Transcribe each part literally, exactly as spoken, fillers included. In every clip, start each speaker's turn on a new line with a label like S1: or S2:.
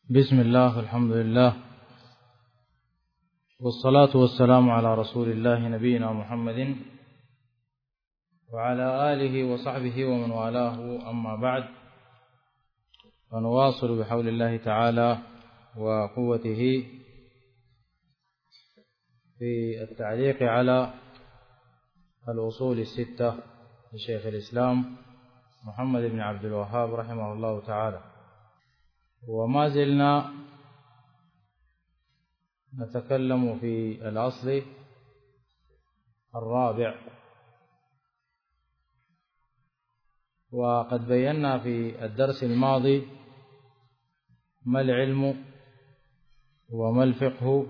S1: بسم الله، الحمد لله، والصلاة والسلام على رسول الله نبينا محمد وعلى آله وصحبه ومن والاه، أما بعد، فنواصل بحول الله تعالى وقوته في التعليق على الأصول الستة لشيخ الإسلام محمد بن عبد الوهاب رحمه الله تعالى. وما زلنا نتكلم في الأصل الرابع، وقد بينا في الدرس الماضي ما العلم وما الفقه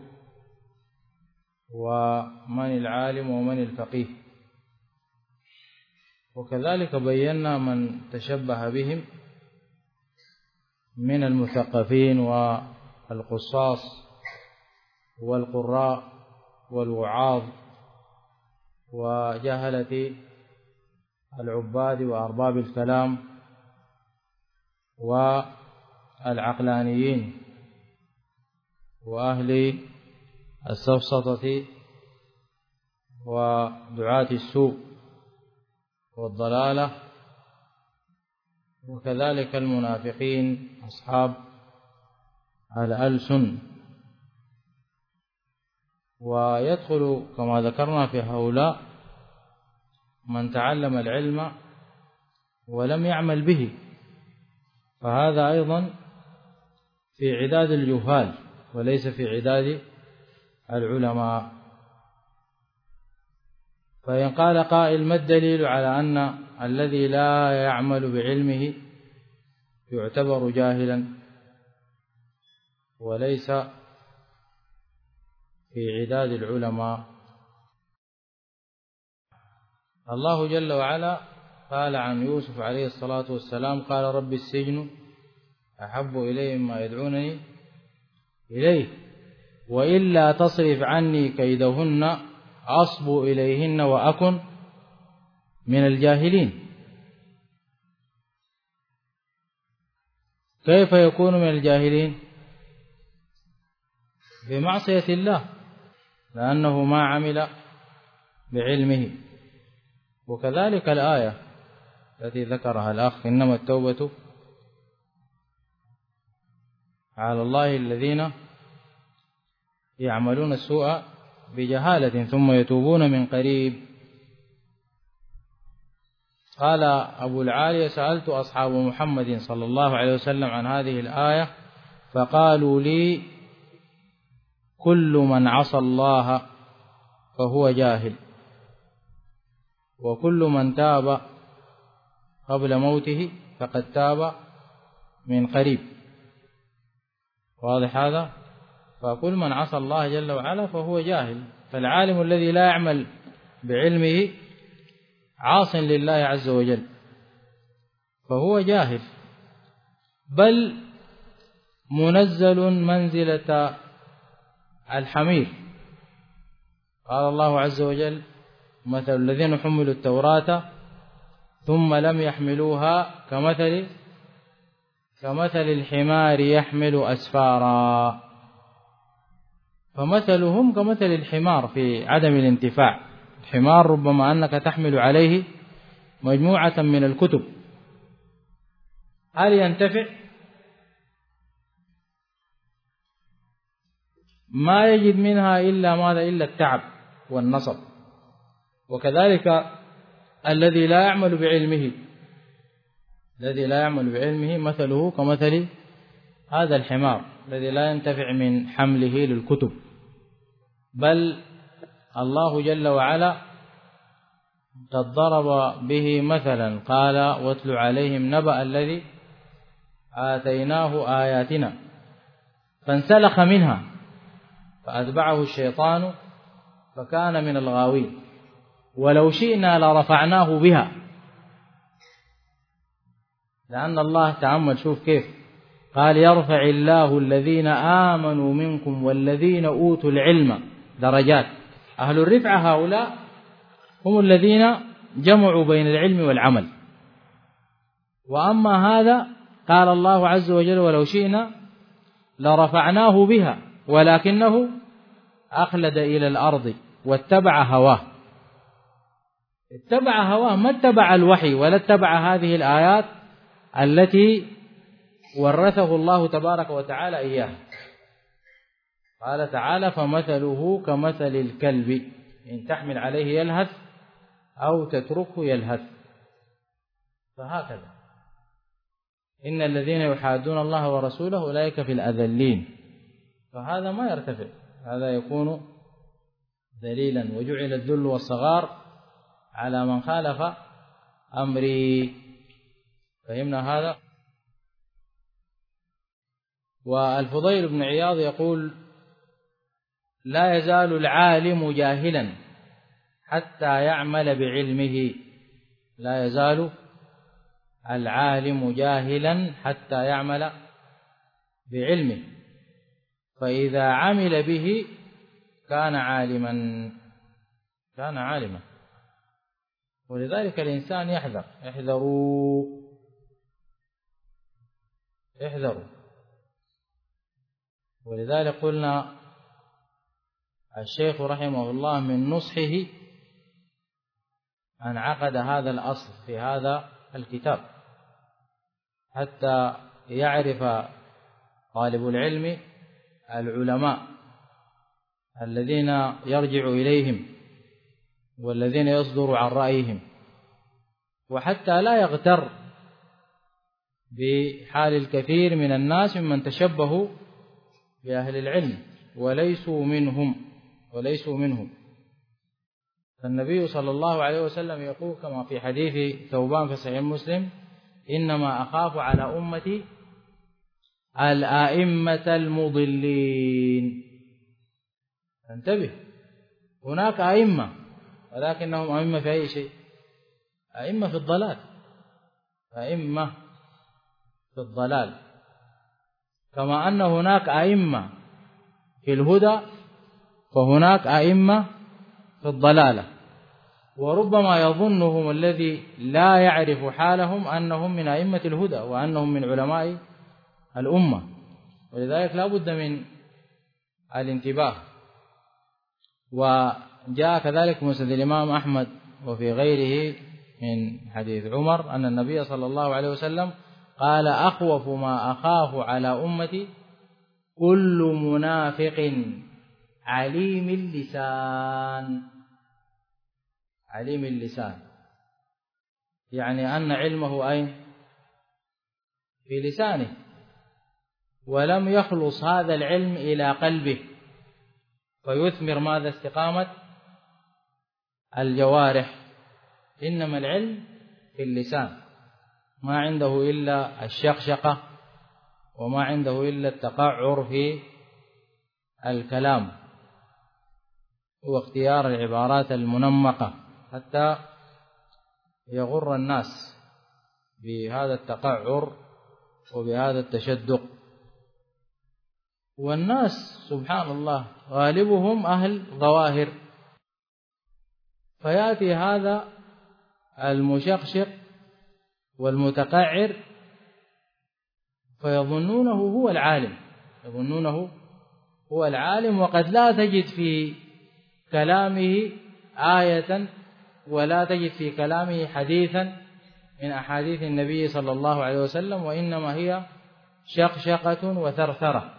S1: ومن العالم ومن الفقيه، وكذلك بينا من تشبه بهم من المثقفين والقصاص والقراء والوعاظ وجهلة العباد وأرباب الكلام والعقلانيين وأهل السفسطة ودعاة السوء والضلالة، وكذلك المنافقين أصحاب الألسن. ويدخل كما ذكرنا في هؤلاء من تعلم العلم ولم يعمل به، فهذا أيضا في عداد الجهال وليس في عداد العلماء. فإن قال قائل: ما الدليل على أن الذي لا يعمل بعلمه يعتبر جاهلا وليس في عداد العلماء؟ الله جل وعلا قال عن يوسف عليه الصلاة والسلام: قال رب السجن أحب إلي مما يدعونني إليه وإلا تصرف عني كيدهن أصب إليهن وأكن من الجاهلين. كيف يكون من الجاهلين؟ بمعصية الله، لأنه ما عمل بعلمه. وكذلك الآية التي ذكرها الأخ: إنما التوبة على الله الذين يعملون السوء بجهالة ثم يتوبون من قريب. قال أبو العالية: سألت أصحاب محمد صلى الله عليه وسلم عن هذه الآية فقالوا لي: كل من عصى الله فهو جاهل، وكل من تاب قبل موته فقد تاب من قريب. واضح هذا؟ فكل من عصى الله جل وعلا فهو جاهل. فالعالم الذي لا يعمل بعلمه عاص لله عز وجل، فهو جاهل، بل منزل منزلة الحمير. قال الله عز وجل: مثل الذين حملوا التوراة ثم لم يحملوها كمثل كمثل الحمار يحمل أسفارا. فمثلهم كمثل الحمار في عدم الانتفاع. الحمار ربما أنك تحمل عليه مجموعة من الكتب، هل ينتفع؟ ما يجد منها إلا ماذا؟ إلا التعب والنصب. وكذلك الذي لا يعمل بعلمه الذي لا يعمل بعلمه مثله كمثل هذا الحمار الذي لا ينتفع من حمله للكتب. بل الله جل وعلا قد ضرب به مثلا، قال: واتل عليهم نبأ الذي آتيناه آياتنا فانسلخ منها فأتبعه الشيطان فكان من الغاوين ولو شئنا لرفعناه بها. لأن الله تأمل، شوف كيف قال: يرفع الله الذين آمنوا منكم والذين أوتوا العلم درجات. أهل الرفعة هؤلاء هم الذين جمعوا بين العلم والعمل. وأما هذا قال الله عز وجل: ولو شئنا لرفعناه بها ولكنه أخلد إلى الأرض واتبع هواه. اتبع هواه، ما اتبع الوحي ولا اتبع هذه الآيات التي ورثه الله تبارك وتعالى إياها. قال تعالى: فمثله كمثل الكلب إن تحمل عليه يلهث أو تتركه يلهث. فهكذا إن الذين يحادون الله ورسوله أولئك في الأذلين. فهذا ما يرتفع، هذا يكون ذليلا، وجعل الذل والصغار على من خالف أمري. فهمنا هذا؟ والفضيل بن عياض يقول: لا يزال العالم جاهلا حتى يعمل بعلمه. لا يزال العالم جاهلا حتى يعمل بعلمه، فإذا عمل به كان عالما كان عالما ولذلك الإنسان يحذر. احذروا احذروا ولذلك قلنا الشيخ رحمه الله من نصحه أن عقد هذا الأصل في هذا الكتاب حتى يعرف طالب العلم العلماء الذين يرجع إليهم والذين يصدر عن رأيهم، وحتى لا يغتر بحال الكثير من الناس ممن تشبهوا بأهل العلم وليسوا منهم وليسوا منهم. فالنبي صلى الله عليه وسلم يقول كما في حديث ثوبان في صحيح مسلم: إنما أخاف على أمتي الأئمة المضلين. انتبه، هناك أئمة ولكنهم أئمة في أي شيء؟ أئمة في الضلال، أئمة في الضلال. كما أن هناك أئمة في الهدى فهناك أئمة في الضلالة، وربما يظنهم الذي لا يعرف حالهم أنهم من أئمة الهدى وأنهم من علماء الأمة، ولذلك لا بد من الانتباه. وجاء كذلك مسند الإمام أحمد وفي غيره من حديث عمر أن النبي صلى الله عليه وسلم قال: أخوف ما أخاف على أمتي كل منافق عليم اللسان. عليم اللسان يعني أن علمه أين؟ في لسانه، ولم يخلص هذا العلم إلى قلبه فيثمر ماذا؟ استقامة الجوارح. إنما العلم في اللسان، ما عنده إلا الشقشقة وما عنده إلا التقعر في الكلام واختيار العبارات المنمقة حتى يغر الناس بهذا التقعر وبهذا التشدق. والناس سبحان الله غالبهم أهل ظواهر، فيأتي هذا المشقشق والمتقعر فيظنونه هو العالم يظنونه هو العالم وقد لا تجد في كلامه آية ولا تجد في كلامه حديثا من أحاديث النبي صلى الله عليه وسلم، وإنما هي شقشقة وثرثرة.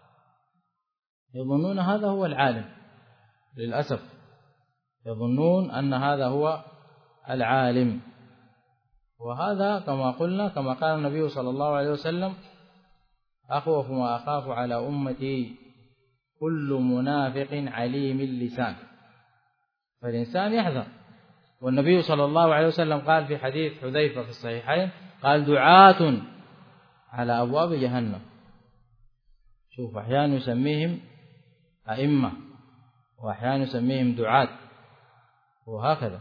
S1: يظنون هذا هو العالم، للأسف يظنون أن هذا هو العالم. وهذا كما قلنا كما قال النبي صلى الله عليه وسلم: أخوف ما أخاف على أمتي كل منافق عليم اللسان. فالإنسان يحذر. والنبي صلى الله عليه وسلم قال في حديث حذيفة في الصحيحين قال: دعاة على أبواب جهنم. شوف، أحيانا يسميهم أئمة وأحيانا يسميهم دعاة وهكذا،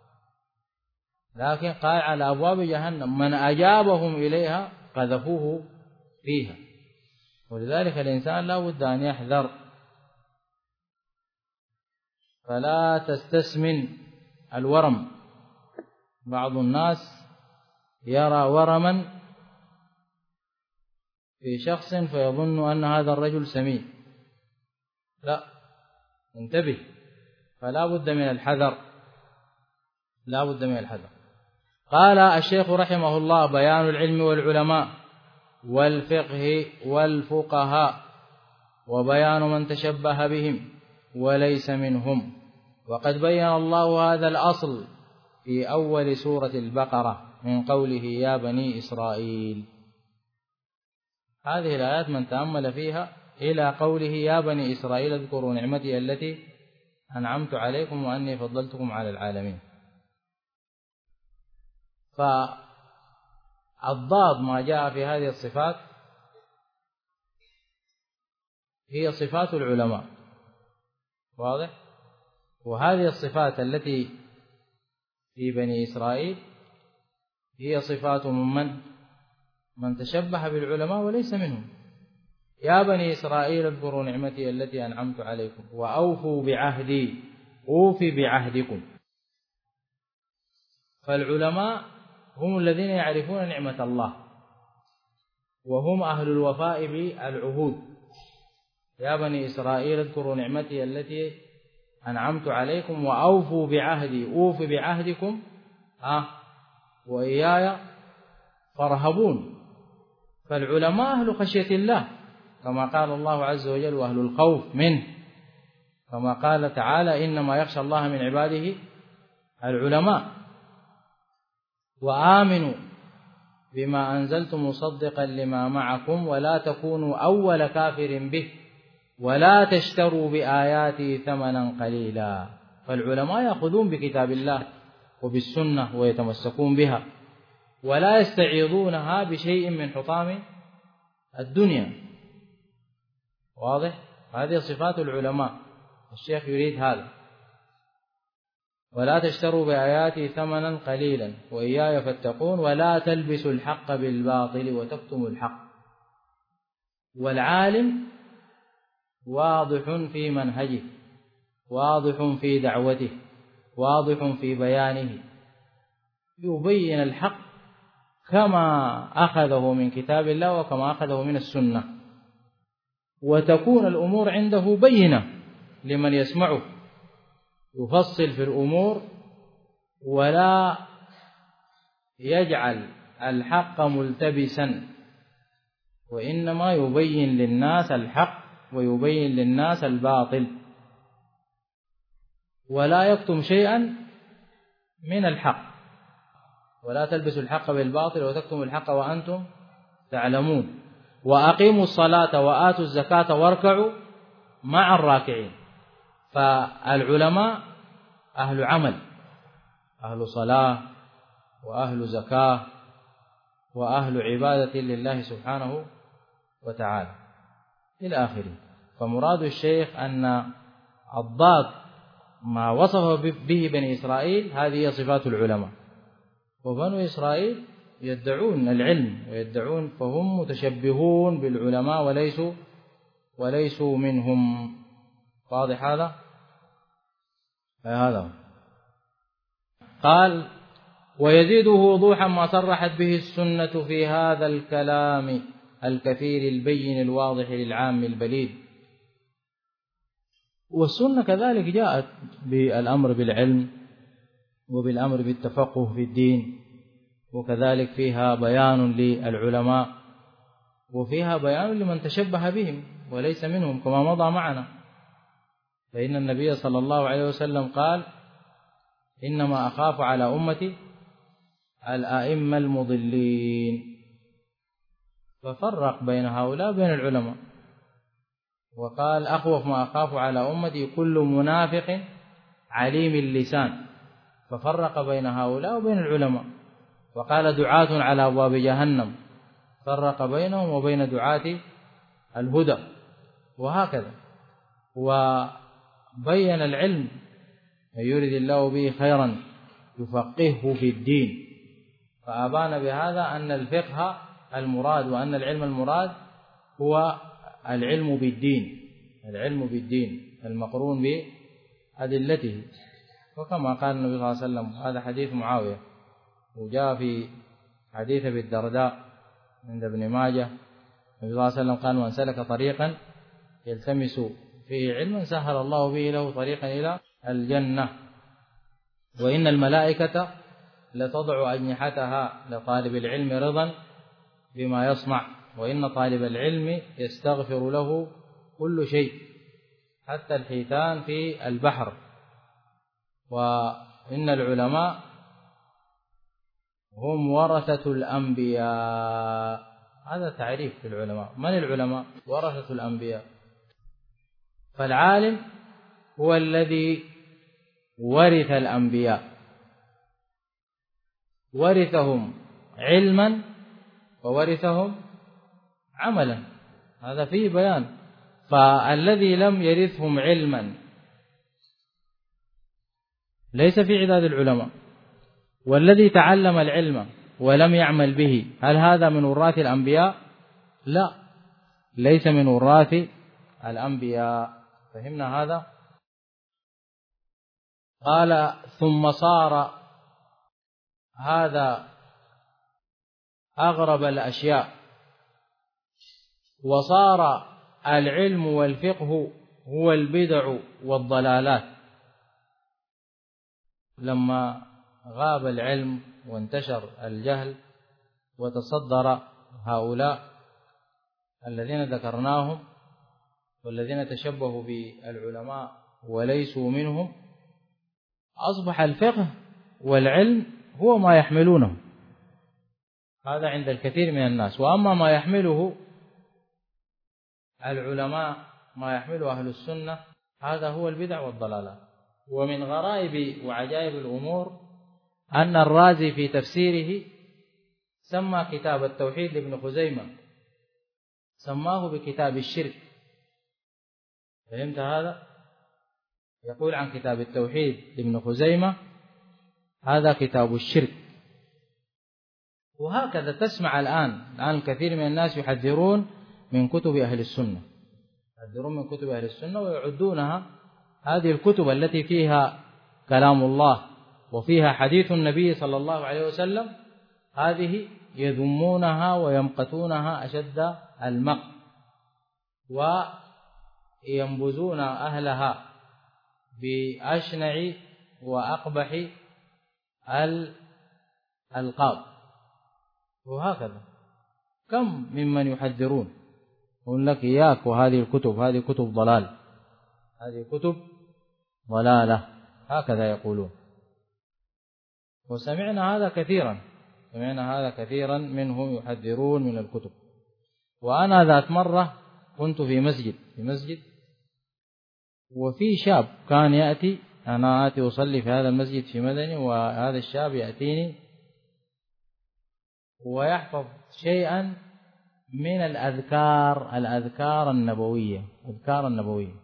S1: لكن قال على أبواب جهنم من أجابهم إليها قذفوه فيها. ولذلك الإنسان لا بد أن يحذر، فلا تستسمن الورم. بعض الناس يرى ورما في شخص فيظن أن هذا الرجل سمين، لا، انتبه، فلا بد من الحذر، لا بد من الحذر. قال الشيخ رحمه الله: بيان العلم والعلماء والفقه والفقهاء، وبيان من تشبه بهم وليس منهم. وقد بين الله هذا الأصل في أول سورة البقرة من قوله: يا بني إسرائيل. هذه الآيات من تأمل فيها إلى قوله: يا بني إسرائيل اذكروا نعمتي التي أنعمت عليكم وأني فضلتكم على العالمين. فالضاد ما جاء في هذه الصفات هي صفات العلماء، واضح؟ وهذه الصفات التي في بني إسرائيل هي صفات من من تشبه بالعلماء وليس منهم. يا بني إسرائيل اذكروا نعمتي التي أنعمت عليكم وأوفوا بعهدي أوفي بعهدكم. فالعلماء هم الذين يعرفون نعمة الله، وهم أهل الوفاء بالعهود. يا بني إسرائيل اذكروا نعمتي التي أنعمت عليكم وأوفوا بعهدي أوفي بعهدكم آه وإياي فارهبون. فالعلماء أهل خشية الله كما قال الله عز وجل: وأهل الخوف منه، كما قال تعالى: إنما يخشى الله من عباده العلماء. وآمنوا بما أنزلت مصدقا لما معكم ولا تكونوا أول كافر به ولا تشتروا بآياتي ثمنا قليلا. فالعلماء يأخذون بكتاب الله وبالسنة ويتمسكون بها ولا يستعيضونها بشيء من حطام الدنيا، واضح؟ هذه صفات العلماء. الشيخ يريد هذا: ولا تشتروا بآياتي ثمنا قليلا وإياي فاتقون ولا تلبسوا الحق بالباطل وتكتموا الحق. والعالم واضح في منهجه، واضح في دعوته، واضح في بيانه، يبين الحق كما أخذه من كتاب الله وكما أخذه من السنة، وتكون الأمور عنده بينة لمن يسمعه، يفصل في الأمور ولا يجعل الحق ملتبسا، وإنما يبين للناس الحق ويبين للناس الباطل، ولا يكتم شيئا من الحق. ولا تلبسوا الحق بالباطل وتكتموا الحق وأنتم تعلمون. وأقيموا الصلاة وآتوا الزكاة واركعوا مع الراكعين. فالعلماء أهل عمل، أهل صلاة وأهل زكاة وأهل عبادة لله سبحانه وتعالى إلى آخره. فمراد الشيخ أن الضاد ما وصف به بني إسرائيل هذه هي صفات العلماء. وبنو إسرائيل يدعون العلم ويدعون، فهم متشبهون بالعلماء وليسوا وليسوا منهم. واضح هذا؟ هذا قال: ويزيده وضوحا ما صرحت به السنة في هذا الكلام الكثير البين الواضح للعام البليد. والسنة كذلك جاءت بالأمر بالعلم وبالأمر بالتفقه في الدين، وكذلك فيها بيان للعلماء وفيها بيان لمن تشبه بهم وليس منهم كما مضى معنا. فإن النبي صلى الله عليه وسلم قال: إنما أخاف على أمتي الأئمة المضلين. ففرق بين هؤلاء وبين العلماء، وقال: أخوف ما أخاف على أمتي كل منافق عليم اللسان. ففرق بين هؤلاء وبين العلماء. وقال: دعاة على أبواب جهنم. فرق بينهم وبين دعاة الهدى. وهكذا. وبين العلم: من يريد الله به خيرا يفقهه في الدين. فأبان بهذا أن الفقه المراد وأن العلم المراد هو العلم بالدين، العلم بالدين المقرون بأدلته. وكما قال النبي صلى الله عليه وسلم، هذا حديث معاوية، وجاء في حديث أبي الدرداء عند ابن ماجه النبي صلى الله عليه وسلم قال: من سلك طريقا يلتمس فيه علما سهل الله به له طريقا إلى الجنة. وإن الملائكة لتضع أجنحتها لطالب العلم رضا بما يصنع، وإن طالب العلم يستغفر له كل شيء حتى الحيتان في البحر. وإن العلماء هم ورثة الأنبياء. هذا تعريف في العلماء. من العلماء؟ ورثة الأنبياء. فالعالم هو الذي ورث الأنبياء، ورثهم علما وورثهم عملا. هذا فيه بيان. فالذي لم يرثهم علما ليس في عداد العلماء، والذي تعلم العلم ولم يعمل به هل هذا من وراث الأنبياء؟ لا، ليس من وراث الأنبياء. فهمنا هذا؟ قال: ثم صار هذا أغرب الأشياء، وصار العلم والفقه هو البدع والضلالات. لما غاب العلم وانتشر الجهل وتصدر هؤلاء الذين ذكرناهم والذين تشبهوا بالعلماء وليسوا منهم، أصبح الفقه والعلم هو ما يحملونه. هذا عند الكثير من الناس. وأما ما يحمله العلماء، ما يحمله أهل السنة، هذا هو البدع والضلالات. ومن غرائب وعجائب الأمور أن الرازي في تفسيره سمى كتاب التوحيد لابن خزيمة سماه بكتاب الشرك. فهمت هذا؟ يقول عن كتاب التوحيد لابن خزيمة: هذا كتاب الشرك. وهكذا تسمع الآن الآن الكثير من الناس يحذرون من كتب أهل السنة، يحذرون من كتب أهل السنة ويعدونها هذه الكتب التي فيها كلام الله وفيها حديث النبي صلى الله عليه وسلم، هذه يذمونها ويمقتونها أشد المقت، وينبذون أهلها بأشنع وأقبح الألقاب. وهكذا كم ممن يحذرون، يقول لك إياك وهذه الكتب، هذه كتب ضلال، هذه كتب ضلالة، هكذا يقولون. وسمعنا هذا كثيرا، سمعنا هذا كثيرا منهم يحذرون من الكتب. وأنا ذات مرة كنت في مسجد في مسجد وفي شاب كان يأتي، أنا آتي أصلي في هذا المسجد في مدني، وهذا الشاب يأتيني ويحفظ شيئا من الأذكار الأذكار النبوية الأذكار النبوية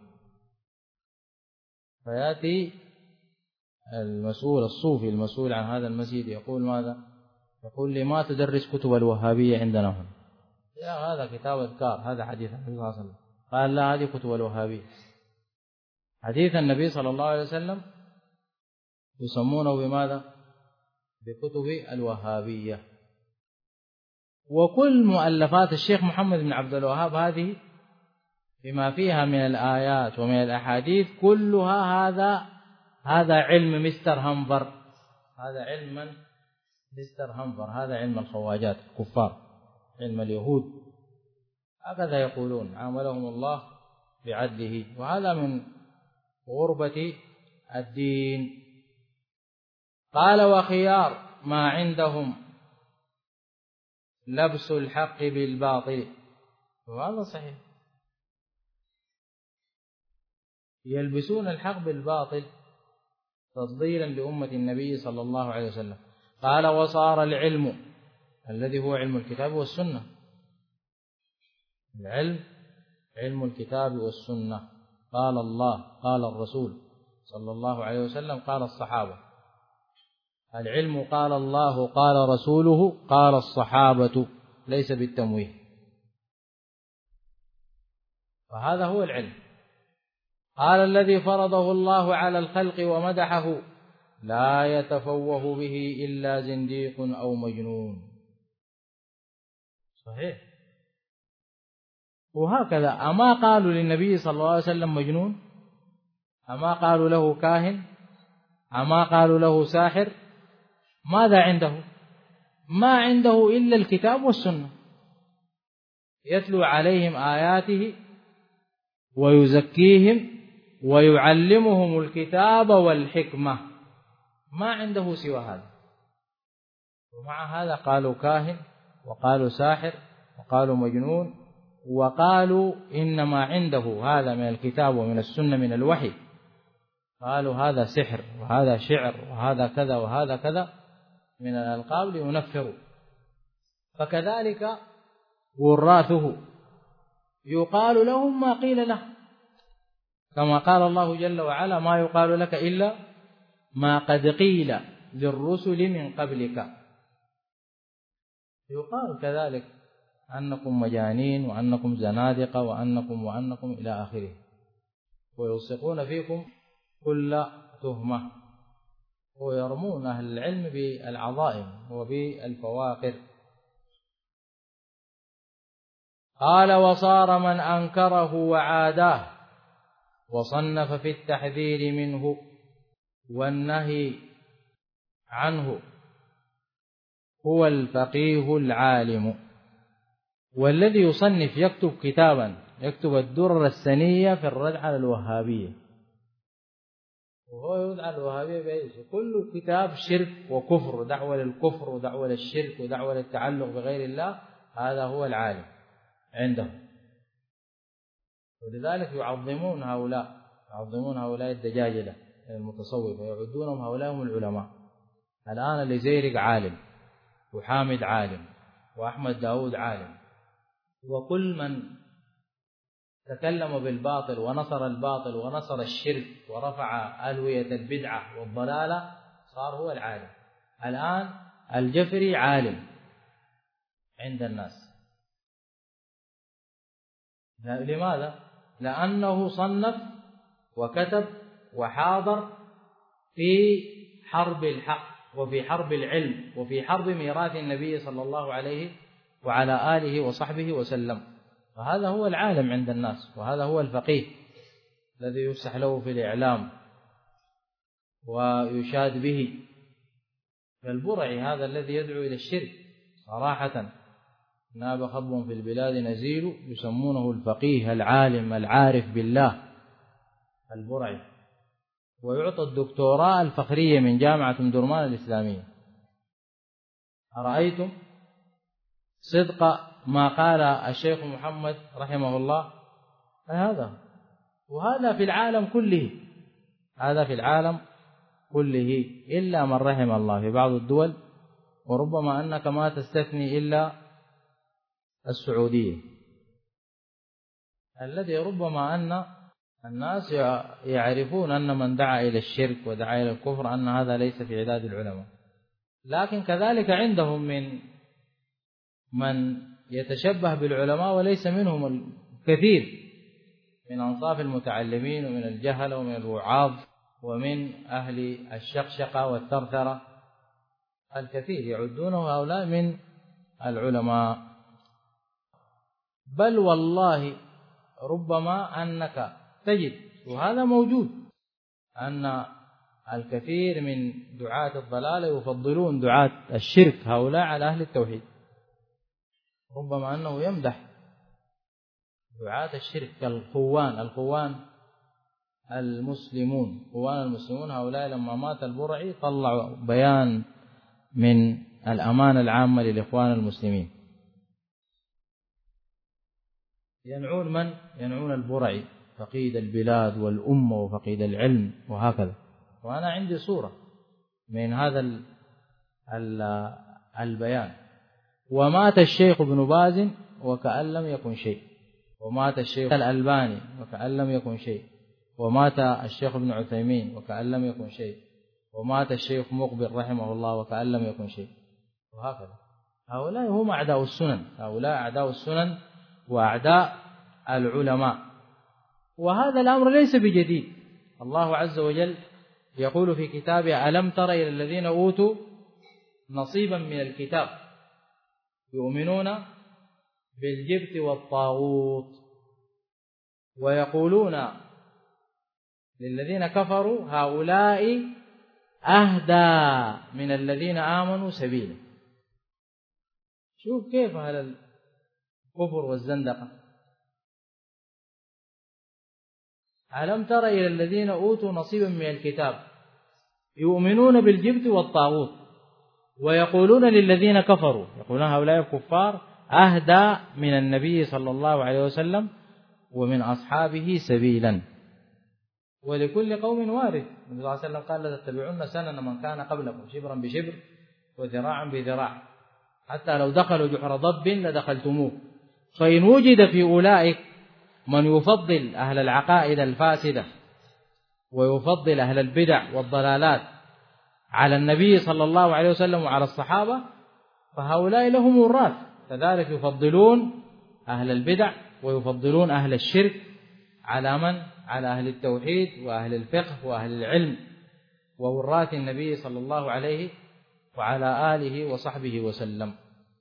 S1: فيأتي المسؤول الصوفي المسؤول عن هذا المسجد يقول: ماذا؟ يقول لي: ما تدرس كتب الوهابية عندنا هنا. يا هذا كتاب أذكار، هذا حديث النبي صلى الله عليه وسلم. قال: لا، هذه كتب الوهابية. حديث النبي صلى الله عليه وسلم يسمونه بماذا؟ بكتب الوهابية. وكل مؤلفات الشيخ محمد بن عبد الوهاب هذه بما فيها من الآيات ومن الأحاديث كلها هذا هذا علم مستر همبر، هذا علم من؟ مستر همبر، هذا علم الخواجات الكفار، علم اليهود. هكذا يقولون، عاملهم الله بعدله. وهذا من غربة الدين. قال: وخيار ما عندهم لبس الحق بالباطل. وهذا صحيح، يلبسون الحق بالباطل تفضيلا لأمة النبي صلى الله عليه وسلم. قال: وصار العلم الذي هو علم الكتاب والسنة، العلم علم الكتاب والسنة. قال الله، قال الرسول صلى الله عليه وسلم، قال الصحابة. العلم قال الله، قال رسوله، قال الصحابة، ليس بالتمويه. فهذا هو العلم. قال: الذي فرضه الله على الخلق ومدحه لا يتفوه به إلا زنديق أو مجنون. صحيح، وهكذا أما قالوا للنبي صلى الله عليه وسلم مجنون؟ أما قالوا له كاهن؟ أما قالوا له ساحر؟ ماذا عنده؟ ما عنده إلا الكتاب والسنة، يتلو عليهم آياته ويزكيهم ويعلمهم الكتاب والحكمة، ما عنده سوى هذا. ومع هذا قالوا كاهن، وقالوا ساحر، وقالوا مجنون، وقالوا إنما عنده هذا من الكتاب ومن السنة من الوحي، قالوا هذا سحر وهذا شعر وهذا كذا وهذا كذا من الألقاب لينفروا. فكذلك وراثه يقال لهم ما قيل له، كما قال الله جل وعلا ما يقال لك إلا ما قد قيل للرسل من قبلك. يقال كذلك أنكم مجانين وأنكم زنادقة وأنكم وأنكم إلى آخره، ويلصقون فيكم كل تهمة، ويرمون أهل العلم بالعظائم وبالفواقر. قال وصار من أنكره وعاداه وصنف في التحذير منه والنهي عنه هو الفقيه العالم. والذي يصنف يكتب كتابا، يكتب الدرر السنية في الرد على الوهابية، وهو يرد على الوهابية بأيش؟ كل كتاب شرك وكفر ودعوة للكفر ودعوة للشرك ودعوة للتعلق بغير الله، هذا هو العالم عندهم. ولذلك يعظمون هؤلاء، يعظمون هؤلاء الدجاجلة المتصوفة، يعدونهم هؤلاء هم العلماء. الآن اللي زيرق عالم، وحامد عالم، وأحمد داود عالم، وكل من تكلم بالباطل ونصر الباطل ونصر الشرك ورفع ألوية البدعة والضلالة صار هو العالم. الآن الجفري عالم عند الناس. لماذا؟ لأنه صنف وكتب وحاضر في حرب الحق وفي حرب العلم وفي حرب ميراث النبي صلى الله عليه وعلى آله وصحبه وسلم. فهذا هو العالم عند الناس، وهذا هو الفقيه الذي يفسح له في الإعلام ويشاد به. فالبرعي هذا الذي يدعو إلى الشرك صراحة ناب خطب في البلاد نزيل، يسمونه الفقيه العالم العارف بالله البرعي، ويعطى الدكتوراه الفخرية من جامعة أم درمان الإسلامية. أرأيتم صدق ما قال الشيخ محمد رحمه الله؟ هذا وهذا في العالم كله، هذا في العالم كله إلا من رحم الله في بعض الدول، وربما أنك ما تستثني إلا السعودية، الذي ربما أن الناس يعرفون أن من دعا إلى الشرك ودعا إلى الكفر أن هذا ليس في عداد العلماء. لكن كذلك عندهم من من يتشبه بالعلماء وليس منهم الكثير من أنصاف المتعلمين ومن الجهل ومن الوعاظ ومن أهل الشقشقة والثرثرة، الكثير يعدونه هؤلاء من العلماء. بل والله ربما أنك تجد، وهذا موجود، أن الكثير من دعاة الضلال يفضلون دعاة الشرك هؤلاء على أهل التوحيد. ربما أنه يمدح دعاة الشرك كالخوان، الخوان المسلمون، خوان المسلمون هؤلاء لما مات البرعي طلعوا بيان من الأمانة العامة للإخوان المسلمين، ينعون من؟ ينعون البرعي فقيد البلاد والأمة وفقيد العلم وهكذا. وأنا عندي صورة من هذا البيان. ومات الشيخ ابن باز وكأن لم يكن شيء، ومات الشيخ الألباني وكأن لم يكن شيء، ومات الشيخ ابن عثيمين وكأن لم يكن شيء، ومات الشيخ مقبل رحمه الله وكأن لم يكن شيء، وهكذا. هؤلاء هم أعداء السنن، هؤلاء أعداء السنن وأعداء العلماء. وهذا الأمر ليس بجديد. الله عز وجل يقول في كتابه: ألم تر إلى الذين أوتوا نصيبا من الكتاب يؤمنون بالجبت والطاغوت ويقولون للذين كفروا هؤلاء أهدى من الذين آمنوا سبيلا. شوف كيف أهل الكفر والزندقة. ألم تر إلى الذين أوتوا نصيبا من الكتاب يؤمنون بالجبت والطاغوت ويقولون للذين كفروا، يقولون هؤلاء الكفار أهدى من النبي صلى الله عليه وسلم ومن أصحابه سبيلا. ولكل قوم وارث. النبي صلى الله عليه وسلم قال لتتبعون سنن من كان قبلكم شبرا بشبر وذراعا بذراع حتى لو دخلوا جحر ضب لدخلتموه. فإن وجد في أولئك من يفضل أهل العقائد الفاسدة ويفضل أهل البدع والضلالات على النبي صلى الله عليه وسلم وعلى الصحابة فهؤلاء لهم وراث، كذلك يفضلون أهل البدع ويفضلون أهل الشرك على من؟ على أهل التوحيد وأهل الفقه وأهل العلم ووراث النبي صلى الله عليه وعلى آله وصحبه وسلم.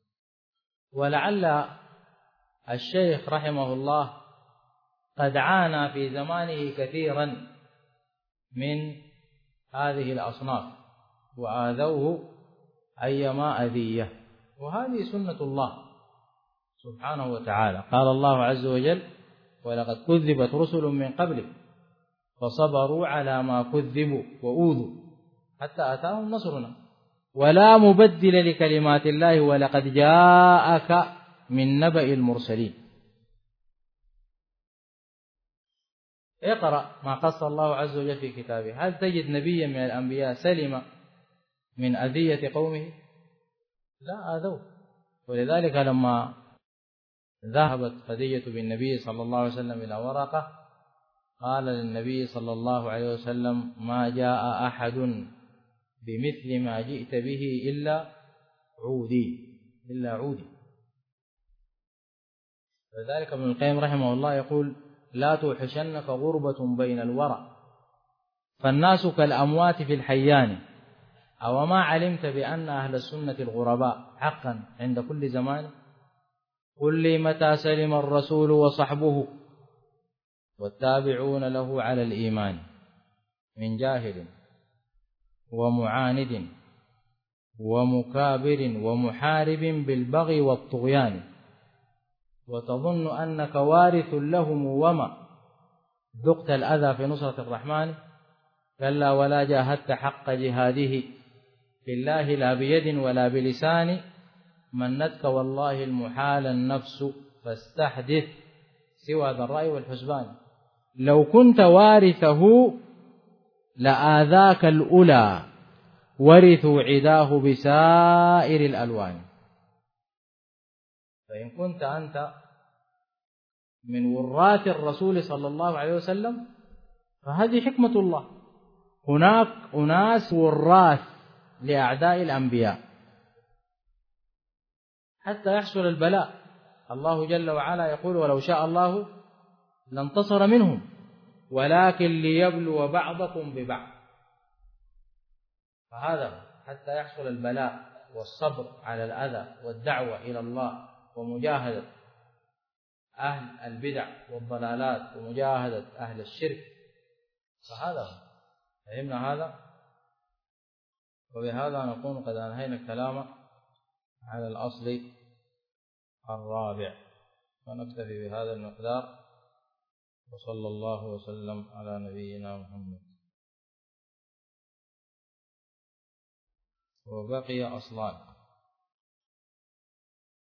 S1: ولعل الشيخ رحمه الله قد عانى في زمانه كثيرا من هذه الأصناف وآذوه أيما أذية، وهذه سنة الله سبحانه وتعالى. قال الله عز وجل ولقد كذبت رسل من قبلك فصبروا على ما كذبوا وأوذوا حتى أتاهم نصرنا ولا مبدل لكلمات الله ولقد جاءك من نبأ المرسلين. اقرأ ما قص الله عز وجل في كتابه. هل تجد نبيا من الأنبياء سلم من أذية قومه؟ لا، آذوه. ولذلك لما ذهبت خديجة بالنبي صلى الله عليه وسلم إلى ورقة قال للنبي صلى الله عليه وسلم ما جاء أحد بمثل ما جئت به إلا عودي إلا عودي. لذلك ابن القيم رحمه الله يقول لا توحشنك غربة بين الورى فالناس كالأموات في الحيان أو ما علمت بأن أهل السنة الغرباء حقا عند كل زمان. قل لي متى سلم الرسول وصحبه والتابعون له على الإيمان من جاهل ومعاند ومكابر ومحارب بالبغي والطغيان وتظن أنك وارث لهم وما ذقت الأذى في نصرة الرحمن كلا ولا جاهدت حق جهاده في الله لا بيد ولا بلسان منتك والله المحال النفس فاستحدث سوى ذا الرأي والحسبان لو كنت وارثه لآذاك الأولى ورثوا عداه بسائر الألوان. فإن كنت أنت من وراث الرسول صلى الله عليه وسلم فهذه حكمة الله. هناك أناس وراث لأعداء الأنبياء حتى يحصل البلاء. الله جل وعلا يقول ولو شاء الله لانتصر منهم ولكن ليبلو بعضكم ببعض. فهذا حتى يحصل البلاء والصبر على الأذى والدعوة إلى الله ومجاهدة أهل البدع والضلالات ومجاهدة أهل الشرك. فهذا فهمنا هذا. وبهذا نكون قد أنهينا الكلام على الأصل الرابع ونكتفي بهذا المقدار وصلى الله وسلم على نبينا محمد. وبقي أصلان